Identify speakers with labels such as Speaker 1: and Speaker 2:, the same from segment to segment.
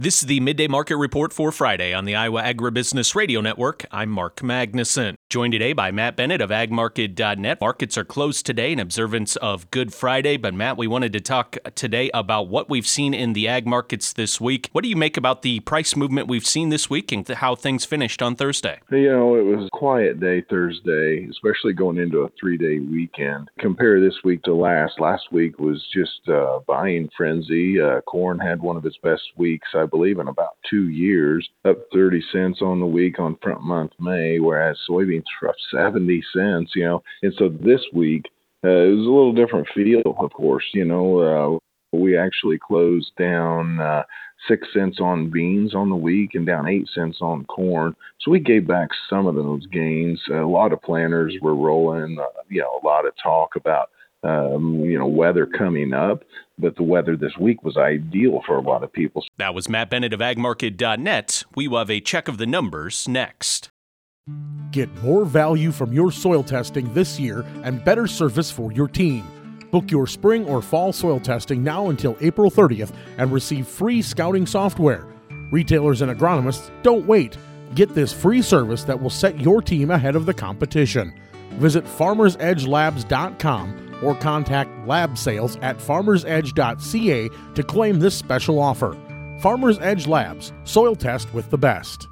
Speaker 1: This is the Midday Market Report for Friday on the Iowa Agribusiness Radio Network. I'm Mark Magnuson. Joined today by Matt Bennett of agmarket.net. Markets are closed today in observance of Good Friday. But Matt, we wanted to talk today about what we've seen in the ag markets this week. What do you make about the price movement we've seen this week and how things finished on Thursday?
Speaker 2: You know, it was a quiet day Thursday, especially going into a 3-day weekend. Compare this week to last. Last week was just buying frenzy. Corn had one of its best weeks, I believe, in about 2 years, up 30 cents on the week on front month May, whereas soybeans were up 70 cents, And so this week, it was a little different feel, of course. We actually closed down 6 cents on beans on the week and down 8 cents on corn. So we gave back some of those gains. A lot of planters were rolling, a lot of talk about weather coming up, but the weather this week was ideal for a lot of people.
Speaker 1: That was Matt Bennett of agmarket.net. We will have a check of the numbers next.
Speaker 3: Get more value from your soil testing this year and better service for your team. Book your spring or fall soil testing now until April 30th and receive free scouting software. Retailers and agronomists, don't wait. Get this free service that will set your team ahead of the competition. Visit farmersedgelabs.com or contact lab sales at farmersedge.ca to claim this special offer. Farmers Edge Labs, soil test with the best.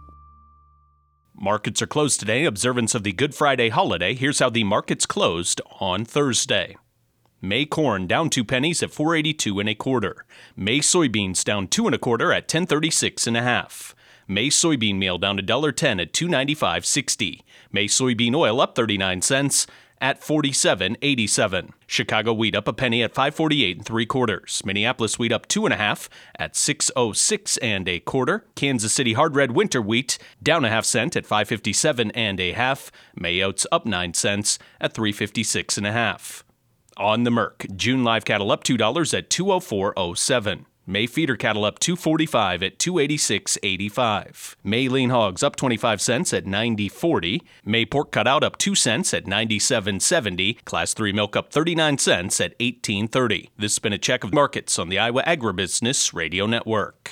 Speaker 1: Markets are closed today in observance of the Good Friday holiday. Here's how the markets closed on Thursday. May corn down 2 pennies at $4.82 1/4. May soybeans down 2 1/4 at $10.36 1/2. May soybean meal down $1.10 at $2.9560. May soybean oil up 39 cents at $47.87. Chicago wheat up a penny at $5.48 3/4. Minneapolis wheat up 2 1/2 at $6.06 1/4. Kansas City hard red winter wheat down 1/2 cent at $5.57 1/2. May oats up 9 cents at $3.56 1/2. On the Merc, June live cattle up $2 at $204.07. May feeder cattle up $2.45 at $286.85. May lean hogs up 25 cents at $90.40. May pork cutout up 2 cents at $97.70. Class 3 milk up 39 cents at $18.30. This has been a check of markets on the Iowa Agribusiness Radio Network.